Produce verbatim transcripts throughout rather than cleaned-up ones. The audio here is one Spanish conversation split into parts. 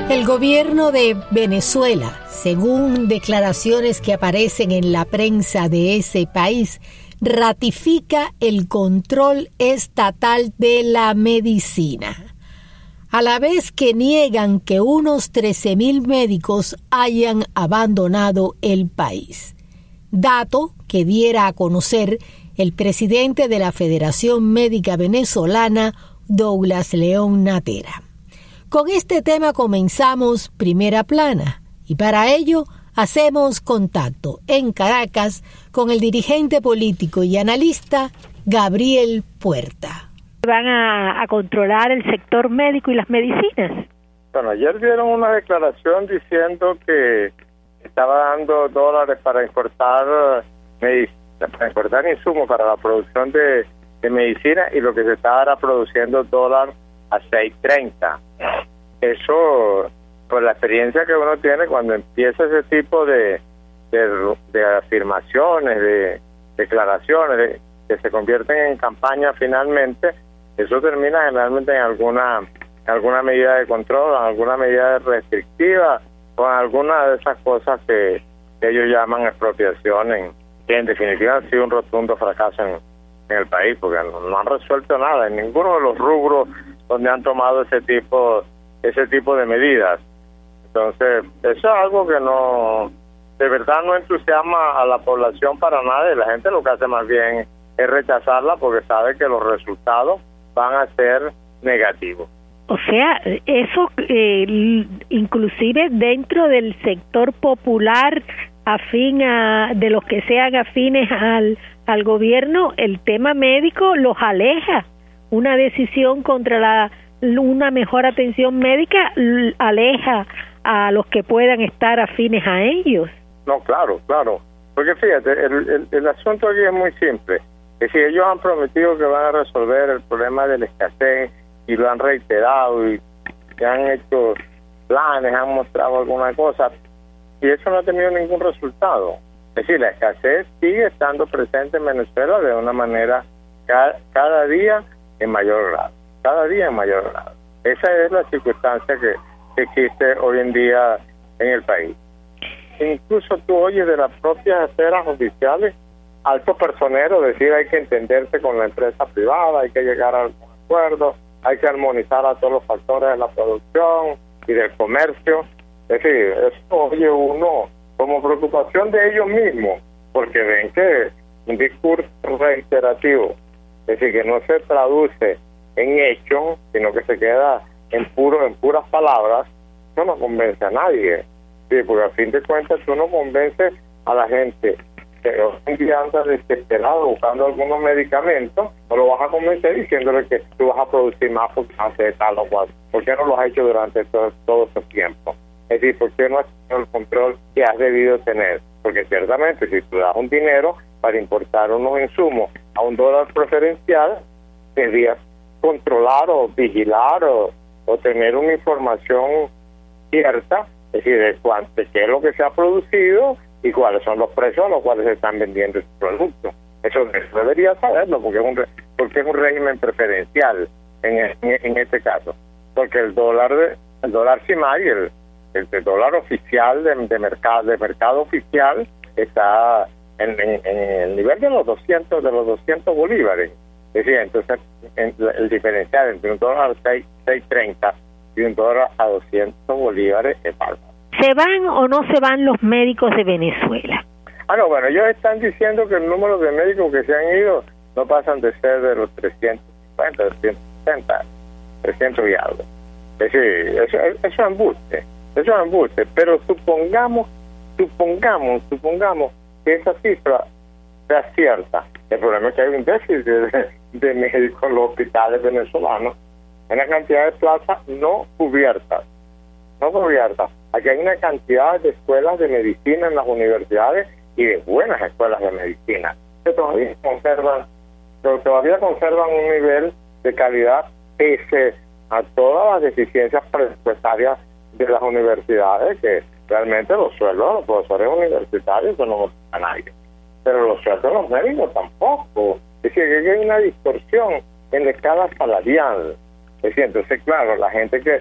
El gobierno de Venezuela, según declaraciones que aparecen en la prensa de ese país, ratifica el control estatal de la medicina, a la vez que niegan que unos trece mil médicos hayan abandonado el país. Dato que diera a conocer el presidente de la Federación Médica Venezolana, Douglas León Natera. Con este tema comenzamos Primera Plana y para ello hacemos contacto en Caracas con el dirigente político y analista Gabriel Puerta. ¿Van a, a controlar el sector médico y las medicinas? Bueno, ayer dieron una declaración diciendo que estaba dando dólares para importar medicina, para importar insumos para la producción de, de medicina, y lo que se estaba era produciendo dólar a seis treinta. Eso, por la experiencia que uno tiene cuando empieza ese tipo de de, de afirmaciones, de declaraciones, de, que se convierten en campaña finalmente, eso termina generalmente en alguna en alguna medida de control, en alguna medida restrictiva, o en alguna de esas cosas que, que ellos llaman expropiación, en, que en definitiva ha sido un rotundo fracaso en, en el país, porque no, no han resuelto nada en ninguno de los rubros donde han tomado ese tipo ese tipo de medidas. Entonces, eso es algo que no, de verdad no entusiasma a la población para nada, y la gente lo que hace más bien es rechazarla porque sabe que los resultados van a ser negativos. O sea, eso eh, inclusive dentro del sector popular afín a, de los que sean afines al, al gobierno, el tema médico los aleja. Una decisión contra la una mejor atención médica aleja a los que puedan estar afines a ellos. No, claro, claro. Porque fíjate, el, el, el asunto aquí es muy simple. Es decir, ellos han prometido que van a resolver el problema de la escasez y lo han reiterado y, y han hecho planes, han mostrado alguna cosa, y eso no ha tenido ningún resultado. Es decir, la escasez sigue estando presente en Venezuela de una manera cada, cada día en mayor grado. cada día en mayor grado. Esa es la circunstancia que, que existe hoy en día en el país. Incluso tú oyes de las propias esferas oficiales altos personeros decir hay que entenderse con la empresa privada, hay que llegar a algún acuerdo, hay que armonizar a todos los factores de la producción y del comercio. Es decir, eso oye uno como preocupación de ellos mismos, porque ven que un discurso reiterativo, es decir, que no se traduce en hechos, sino que se queda en puro en puras palabras, eso no convence a nadie. Sí, porque a fin de cuentas tú no convences a la gente que hoy en día anda desesperado buscando algunos medicamentos, no lo vas a convencer diciéndole que tú vas a producir más porque hace tal o cual. ¿Por qué no lo has hecho durante todo, todo ese tiempo? Es decir, ¿por qué no has tenido el control que has debido tener? Porque ciertamente si tú das un dinero para importar unos insumos a un dólar preferencial, debías controlar o vigilar o, o tener una información cierta, es decir, de cuánto, de qué es lo que se ha producido y cuáles son los precios a los cuales se están vendiendo esos productos. Eso, eso debería saberlo, porque es un porque es un régimen preferencial en, en, en este caso, porque el dólar de, el dólar CIMAI, el, el, el dólar oficial de, de mercado de mercado oficial está en, en, en el nivel de los doscientos de los doscientos bolívares. Es decir, entonces en, el diferencial entre un dólar a seis treinta y un dólar a doscientos bolívares es alto. ¿Se van o no se van los médicos de Venezuela? Ah, no, bueno, ellos están diciendo que el número de médicos que se han ido no pasan de ser de los trescientos cincuenta, trescientos sesenta, trescientos y algo. Es decir, eso, eso es embuste, eso es embuste, pero supongamos, supongamos, supongamos que esa cifra sea cierta. El problema es que hay un déficit de, de médicos en los hospitales venezolanos, una cantidad de plazas no cubiertas, no cubiertas. Aquí hay una cantidad de escuelas de medicina en las universidades y de buenas escuelas de medicina que todavía conservan, pero todavía conservan un nivel de calidad pese a todas las deficiencias presupuestarias de las universidades, que realmente los sueldos de los profesores universitarios no los a nadie, pero los sueldos de los médicos tampoco. Es decir, que hay una distorsión en la escala salarial. Es decir, entonces, claro, la gente que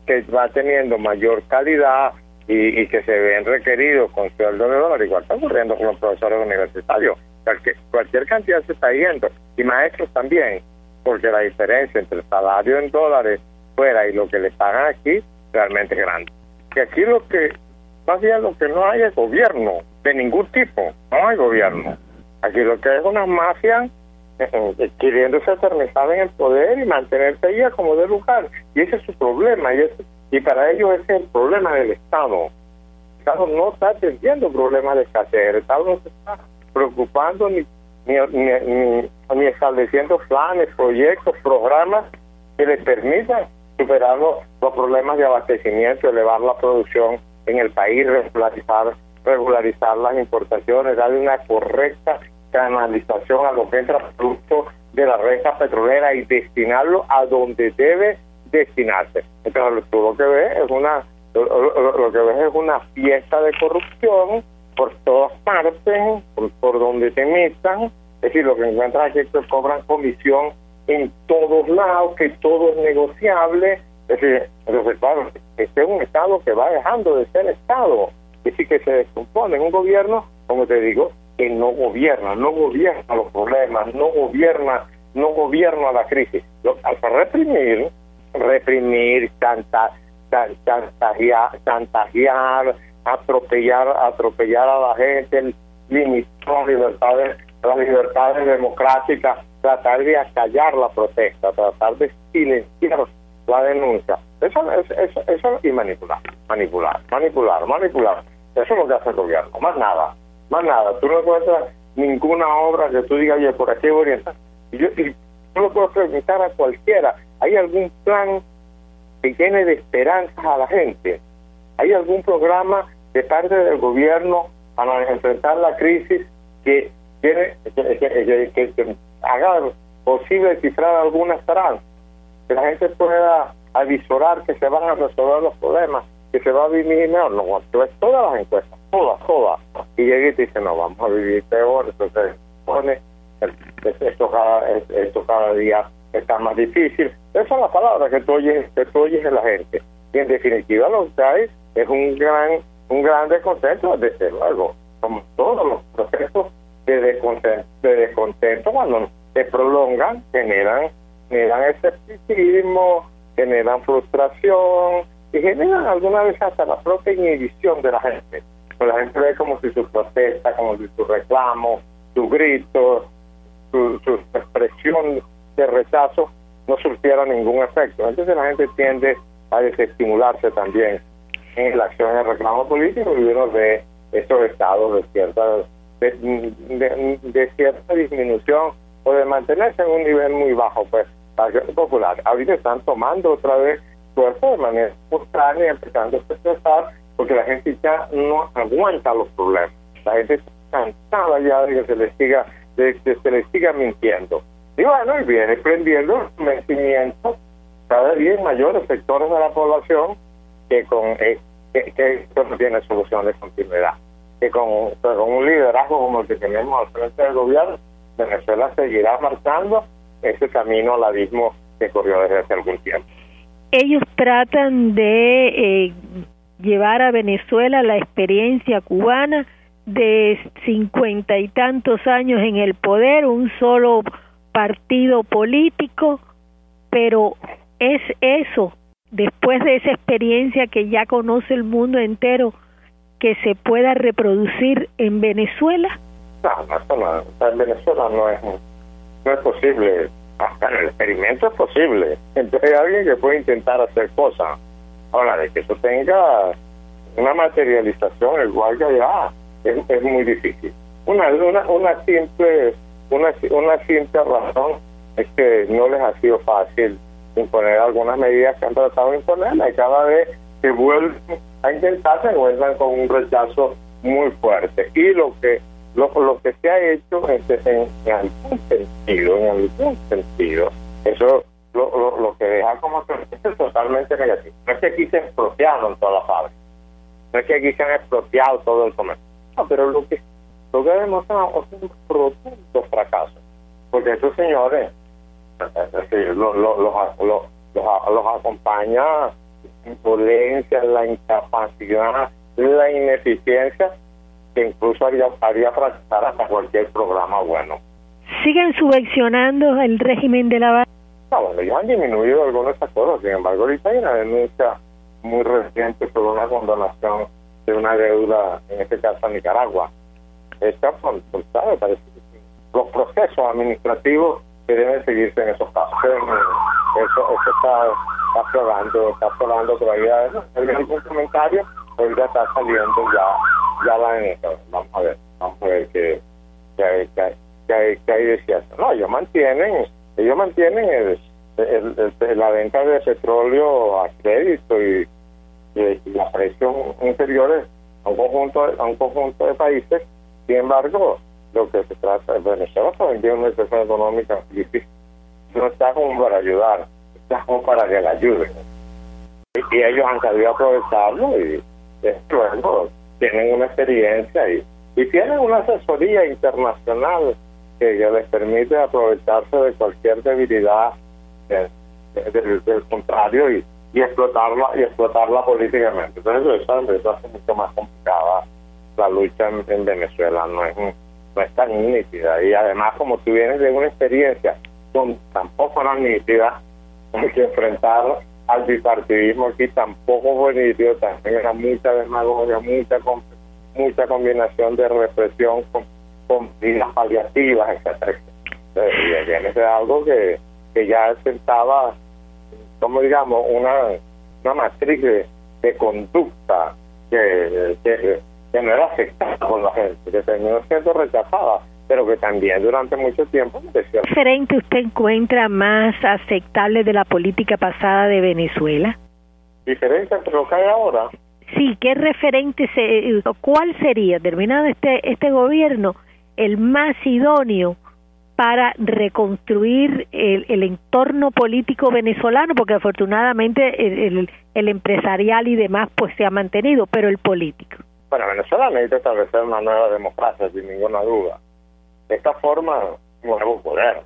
que va teniendo mayor calidad y, y que se ven requeridos con sueldo de dólar, igual está ocurriendo con los profesores universitarios. Cualquier, cualquier cantidad se está yendo, y maestros también, porque la diferencia entre el salario en dólares fuera y lo que le pagan aquí realmente es grande. Que aquí lo que, más bien lo que no hay es gobierno, de ningún tipo, no hay gobierno. Aquí lo que es una mafia eh, queriéndose eternizar en el poder y mantenerse ahí a como de lugar, y ese es su problema, y, ese, y para ellos ese es el problema del Estado. El Estado no está atendiendo problemas de escasez, el Estado no se está preocupando ni Ni, ni, ni, ni estableciendo planes, proyectos, programas que les permitan superar los, los problemas de abastecimiento, elevar la producción en el país, regularizar, regularizar las importaciones, darle una correcta canalización a lo que entra producto de la renta petrolera y destinarlo a donde debe destinarse. Entonces, tú lo que ves es una lo, lo, lo que ves es una fiesta de corrupción por todas partes, por, por donde te metan. Es decir, lo que encuentras es que te cobran comisión en todos lados, que todo es negociable. Es decir, entonces, claro, este es un Estado que va dejando de ser Estado, es decir, que se descompone. Un gobierno, como te digo, que no gobierna, no gobierna los problemas, no gobierna, no gobierna la crisis. Lo, al reprimir, reprimir, chantajear, chantajear, chantajear atropellar atropellar a la gente, limitar las libertades, las libertades democráticas, tratar de acallar la protesta, tratar de silenciar la denuncia. Eso, eso, eso, eso y manipular, manipular, manipular, manipular. Eso es lo que hace el gobierno, más nada, más nada. Tú no encuentras ninguna obra que tú digas, oye, por aquí voy a orientar. Y yo, y tú lo puedes preguntar a cualquiera. ¿Hay algún plan que llene de esperanzas a la gente? ¿Hay algún programa de parte del gobierno para enfrentar la crisis que tiene que, que, que, que haga posible descifrar alguna esperanza? Que la gente pueda avisorar que se van a resolver los problemas, que se va a vivir mejor. No, entonces todas las encuestas, todas, todas. Y llega y te dice, no, vamos a vivir peor. Entonces pone esto cada, esto cada día está más difícil. Esa es la palabra que tú oyes, que tú oyes de la gente. Y en definitiva lo que hay es un gran un gran descontento, desde luego, como todos los procesos de descontento, de descontento cuando se prolongan, generan, generan escepticismo, generan frustración y generan alguna vez hasta la propia inhibición de la gente. Pero la gente ve como si su protesta, como si su reclamo, su grito, su, su expresión de rechazo no surtiera ningún efecto. Entonces la gente tiende a desestimularse también en la acción en el reclamo político, y uno ve estos estados de cierta de, de, de cierta disminución o de mantenerse en un nivel muy bajo. Pues la acción popular ahorita están tomando otra vez fuerza de manera espontánea, empezando a expresar, porque la gente ya no aguanta los problemas. La gente está cansada ya de que se les siga de que se les siga mintiendo. Y bueno, y viene prendiendo vencimientos cada día en mayores sectores de la población que con eh, que, que esto no tiene solución de continuidad, que con, que con un liderazgo como el que tenemos al frente del gobierno, Venezuela seguirá marchando ese camino al abismo que corrió desde hace algún tiempo. Ellos tratan de eh, llevar a Venezuela la experiencia cubana de cincuenta y tantos años en el poder, un solo partido político, pero es eso, después de esa experiencia que ya conoce el mundo entero, que se pueda reproducir en Venezuela. No, no, eso no, en Venezuela no es, no es posible. Hasta en el experimento es posible. Entonces hay alguien que puede intentar hacer cosas. Ahora, de que eso tenga una materialización igual que allá, es, es muy difícil. Una, una, una simple, una, una simple razón es que no les ha sido fácil imponer algunas medidas que han tratado de imponerla, y cada vez que vuelven a intentar se encuentran con un rechazo muy fuerte. Y lo que lo, lo que se ha hecho en, en, en algún sentido, en algún sentido, eso lo, lo, lo que deja como es totalmente negativo. No es que aquí se expropiaron todas las fábricas, no es que aquí se han expropiado todo el comercio, no, pero lo que lo que demostrado es un rotundo fracaso, porque estos señores, es decir, los, los, los, los, los, los acompaña indolencia, la incapacidad, la ineficiencia, que incluso haría, haría fracasar hasta cualquier programa bueno. ¿Siguen subvencionando el régimen de la No, bueno, ellos han disminuido algunas de estas cosas, sin embargo ahorita hay una denuncia muy reciente sobre una condonación de una deuda, en este caso a Nicaragua. Esta, por, por, ¿sabe? Parece que sí. Los procesos administrativos que deben seguirse en esos casos. Eso, eso está, está aflorando, está aflorando todavía. ¿No? ¿Hay algún comentario? Hoy ya está saliendo ya, ya la denuncia. Vamos a ver, vamos a ver qué, qué, hay, qué, hay, qué, hay, qué hay de cierto. No, ellos mantienen, ellos mantienen el, el, el, la venta de petróleo a crédito y, y, y a precios inferiores a un conjunto, a un conjunto de países. Sin embargo, lo que se trata de Venezuela también tiene una situación económica difícil. No está como para ayudar, está como para que la ayuden. Y, y ellos han sabido aprovecharlo y luego tienen una experiencia y, y tienen una asesoría internacional que, que les permite aprovecharse de cualquier debilidad de, de, de, del contrario y, y explotarla y explotarla políticamente. Entonces eso, eso hace mucho más complicada la lucha en, en Venezuela. No es no es tan nítida, y además como tú vienes de una experiencia donde tampoco era nítida, hay que enfrentar al bipartidismo aquí tampoco fue nítido, también era mucha demagogia, mucha mucha combinación de represión con, con medidas paliativas, etcétera, etcétera. Y vienes de algo que, que ya sentaba, como digamos, una, una matriz de, de conducta que, que que no era aceptada por la gente, que terminó siendo rechazada, pero que también durante mucho tiempo decía. ¿Qué diferente usted encuentra más aceptable de la política pasada de Venezuela? ¿Diferente entre lo que hay ahora? Sí, ¿qué referente, se, cuál sería, terminado este, este gobierno, el más idóneo para reconstruir el, el entorno político venezolano? Porque afortunadamente el, el, el empresarial y demás pues se ha mantenido, pero el político. Bueno, Venezuela necesita establecer una nueva democracia, sin ninguna duda. De esta forma, un nuevo poder.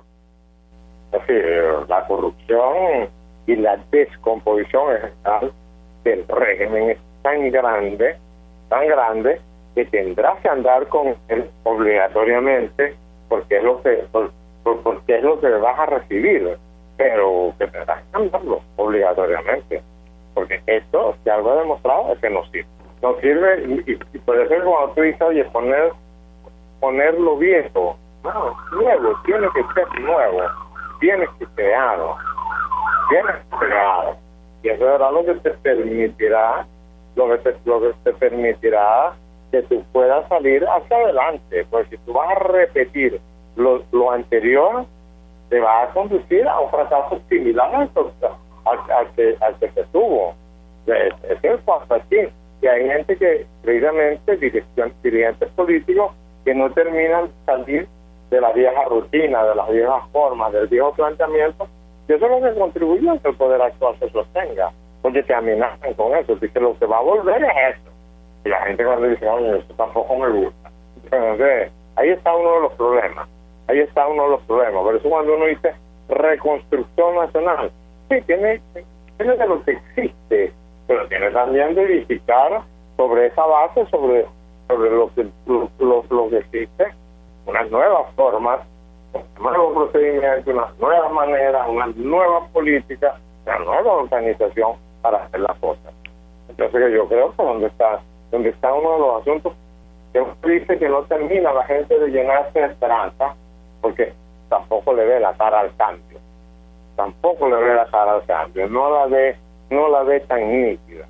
Es decir, la corrupción y la descomposición estatal del régimen es tan grande, tan grande, que tendrás que andar con él obligatoriamente, porque es lo que, por, por, porque es lo que vas a recibir, pero que tendrás que andarlo obligatoriamente, porque esto, si algo ha demostrado, es que no sirve. No sirve, y, y por eso cuando tú dices, oye, poner, poner lo viejo, no, nuevo, tiene que ser nuevo, tiene que ser creado, tiene que ser creado, y eso será lo que te permitirá, lo que te, lo que te permitirá que tú puedas salir hacia adelante, porque si tú vas a repetir lo, lo anterior, te va a conducir a un fracaso similar al, al, al, que, al que se tuvo. Es, es el paso así. Y hay gente que, precisamente, dirigentes políticos, que no terminan de salir de la vieja rutina, de las viejas formas, del viejo planteamiento, y eso es lo que contribuye a que el poder actual se sostenga, porque te amenazan con eso, dice lo que va a volver es eso. Y la gente cuando dice, oye, eso tampoco me gusta. Entonces, ahí está uno de los problemas, ahí está uno de los problemas. Por eso cuando uno dice reconstrucción nacional, sí, tiene, tiene de lo que existe, pero tiene también de edificar sobre esa base, sobre sobre lo que lo, lo, lo que existe, unas nuevas formas, un nuevo procedimiento, unas nuevas maneras, una nueva política, una nueva organización para hacer las cosas. Entonces yo creo que donde está donde está uno de los asuntos que uno dice que no termina la gente de llenarse de esperanza, porque tampoco le ve la cara al cambio, tampoco le ve la cara al cambio, no la ve no la ve tan nítida,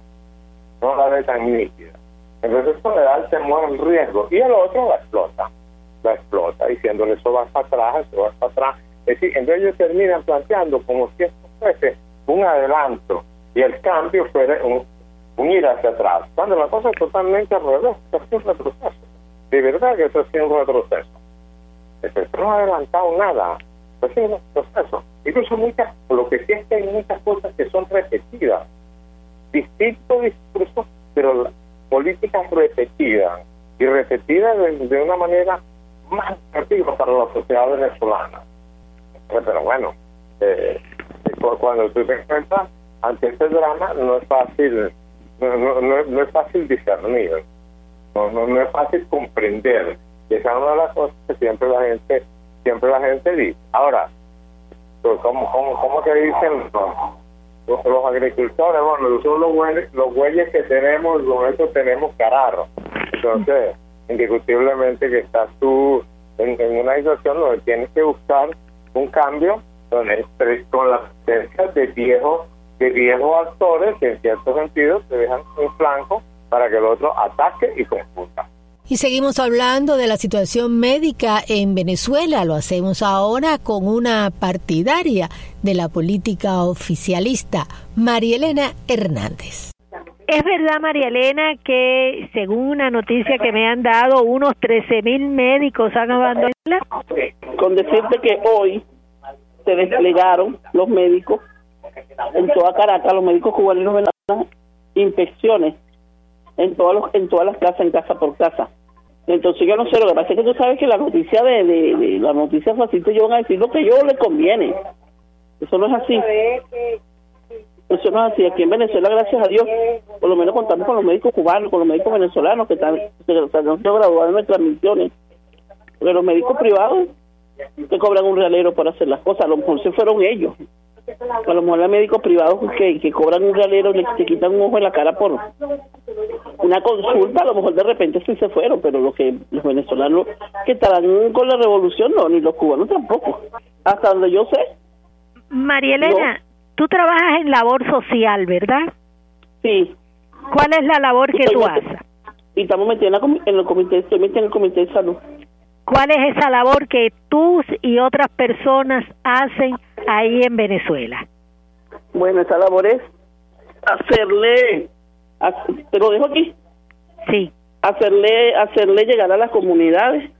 no la ve tan nítida. Entonces eso le da el temor al riesgo, y el otro la explota, la explota, diciéndole eso va para atrás, eso va para atrás. Es decir, entonces ellos terminan planteando como si esto fuese un adelanto y el cambio fuera un, un ir hacia atrás, cuando la cosa es totalmente al revés, es un retroceso. De verdad que eso es un retroceso. Eso no ha adelantado nada, es un retroceso. Incluso muchas, lo que sí es que hay muchas cosas que son repetidas, distintos discursos, pero políticas repetidas, y repetidas de, de una manera más negativa para la sociedad venezolana. Pero bueno, eh, cuando tú te encuentras ante este drama no es fácil, no, no, no, no es fácil discernir, no, no, no es fácil comprender. Y esa es una de las cosas que siempre la gente, siempre la gente dice. Ahora, ¿cómo, cómo, cómo que dicen los, los, los agricultores? Bueno, son los bueyes, los bueyes que tenemos, con eso tenemos cararro. Entonces, indiscutiblemente que estás tú en, en una situación donde tienes que buscar un cambio donde con la presencia de viejos de viejos actores que en cierto sentido te dejan un flanco para que el otro ataque y confuta. Y seguimos hablando de la situación médica en Venezuela. Lo hacemos ahora con una partidaria de la política oficialista, María Elena Hernández. Es verdad, María Elena, que según una noticia que me han dado, unos trece mil médicos han abandonado. Con decirte que hoy se desplegaron los médicos en toda Caracas, los médicos cubanos venezolanos, inspecciones en todas los, en todas las casas, en casa por casa. Entonces yo no sé, lo que pasa es que tú sabes que la noticia de, de, de la noticia facilita, ellos van a decir lo que a ellos les conviene. Eso no es así. Eso no es así. Aquí en Venezuela, gracias a Dios, por lo menos contamos con los médicos cubanos, con los médicos venezolanos que están, que están graduados en nuestras misiones. Porque los médicos privados que cobran un realero por hacer las cosas, a lo mejor se fueron ellos. A lo mejor los médicos privados que, que cobran un realero les se quitan un ojo en la cara por una consulta, a lo mejor de repente sí se fueron, pero los que los venezolanos que estarán con la revolución no, ni los cubanos tampoco, hasta donde yo sé. María Elena, no. Tú trabajas en labor social, ¿verdad? Sí. ¿Cuál es la labor que tú haces? Y estamos metidos en el comité, estoy metida en el comité de salud. ¿Cuál es esa labor que tú y otras personas hacen ahí en Venezuela? Bueno, esa labor es hacerle, te lo dejo aquí. Sí. Hacerle, hacerle llegar a las comunidades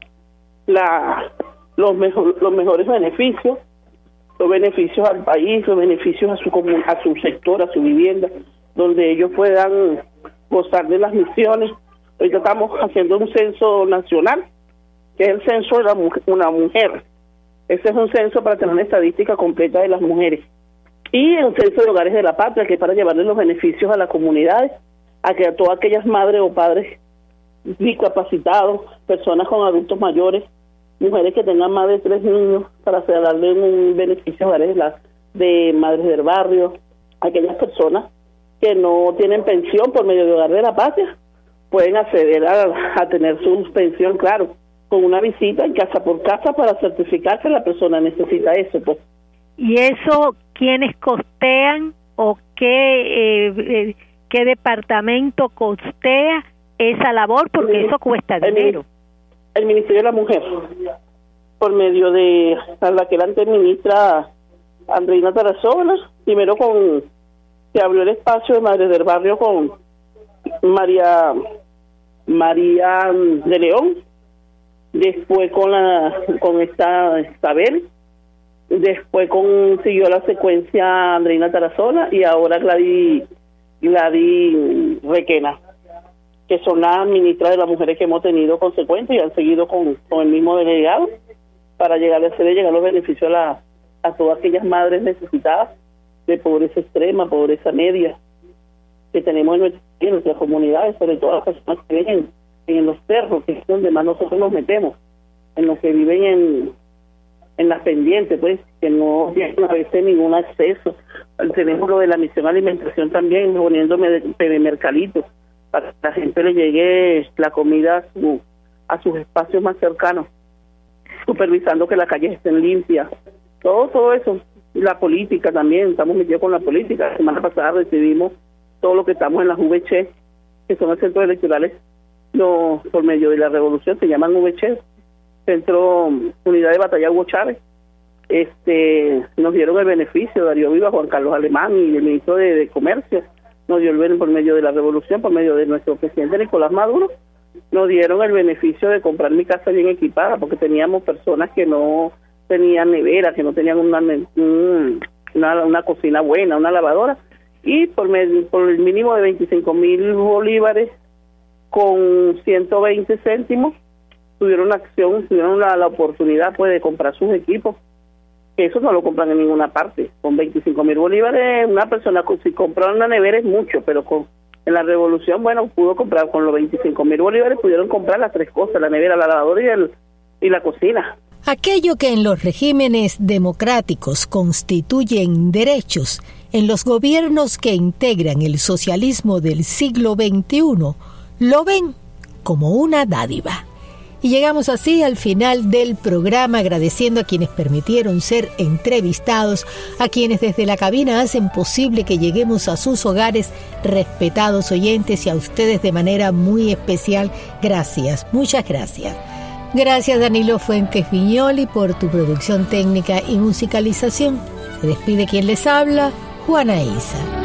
la, los mejor, los mejores beneficios, los beneficios al país, los beneficios a su comun, a su sector, a su vivienda, donde ellos puedan gozar de las misiones. Ahorita estamos haciendo un censo nacional, que es el censo de la mujer, una mujer. Ese es un censo para tener una estadística completa de las mujeres. Y el censo de hogares de la patria, que es para llevarle los beneficios a las comunidades, a que a todas aquellas madres o padres discapacitados, personas con adultos mayores, mujeres que tengan más de tres niños, para hacer, darle un beneficio a hogares de, la, de madres del barrio, aquellas personas que no tienen pensión por medio de hogar de la patria, pueden acceder a, a tener su pensión, claro, con una visita en casa por casa para certificar que la persona necesita eso. Pues. ¿Y eso quiénes costean o qué, eh, eh, qué departamento costea esa labor? Porque el, eso cuesta dinero. El, el Ministerio de la Mujer, por medio de la que la antes ministra Andreina Tarazona, primero con se abrió el espacio de Madres del Barrio con María María de León, después con la con esta Isabel, después con siguió la secuencia Andreina Tarazona y ahora Gladys Gladys Requena, que son las ministras de las mujeres que hemos tenido consecuentes y han seguido con, con el mismo delegado para llegar a hacerle llegar los beneficios a la, a todas aquellas madres necesitadas de pobreza extrema, pobreza media que tenemos en, nuestra, en nuestras comunidades, sobre todo las personas que viven en, en los cerros, que es donde más nosotros nos metemos, en los que viven en, en las pendientes, pues, que no tienen a veces ningún acceso. Tenemos lo de la misión alimentación también, poniéndome de mercaditos, para que la gente le llegue la comida a, su, a sus espacios más cercanos, supervisando que las calles estén limpias, todo todo eso. La política también, estamos metidos con la política. La semana pasada recibimos todo lo que estamos en las V C, que son los centros electorales, no, por medio de la revolución, se llaman V C, Centro Unidad de Batalla Hugo Chávez. Este, nos dieron el beneficio, Darío Viva, Juan Carlos Alemán y el ministro de, de Comercio, nos dio el beneficio por medio de la revolución, por medio de nuestro presidente Nicolás Maduro, nos dieron el beneficio de comprar mi casa bien equipada, porque teníamos personas que no tenían nevera, que no tenían una una, una cocina buena, una lavadora, y por, medio, por el mínimo de veinticinco mil bolívares con ciento veinte céntimos tuvieron la acción, tuvieron la, la oportunidad pues de comprar sus equipos, que eso no lo compran en ninguna parte. Con veinticinco mil bolívares, una persona, si compra una nevera es mucho, pero con en la revolución, bueno, pudo comprar con los veinticinco mil bolívares, pudieron comprar las tres cosas, la nevera, la lavadora y, el, y la cocina. Aquello que en los regímenes democráticos constituyen derechos, en los gobiernos que integran el socialismo del siglo veintiuno, lo ven como una dádiva. Y llegamos así al final del programa, agradeciendo a quienes permitieron ser entrevistados, a quienes desde la cabina hacen posible que lleguemos a sus hogares, respetados oyentes, y a ustedes de manera muy especial. Gracias, muchas gracias. Gracias, Danilo Fuentes Viñoli, por tu producción técnica y musicalización. Se despide quien les habla, Juana Isa.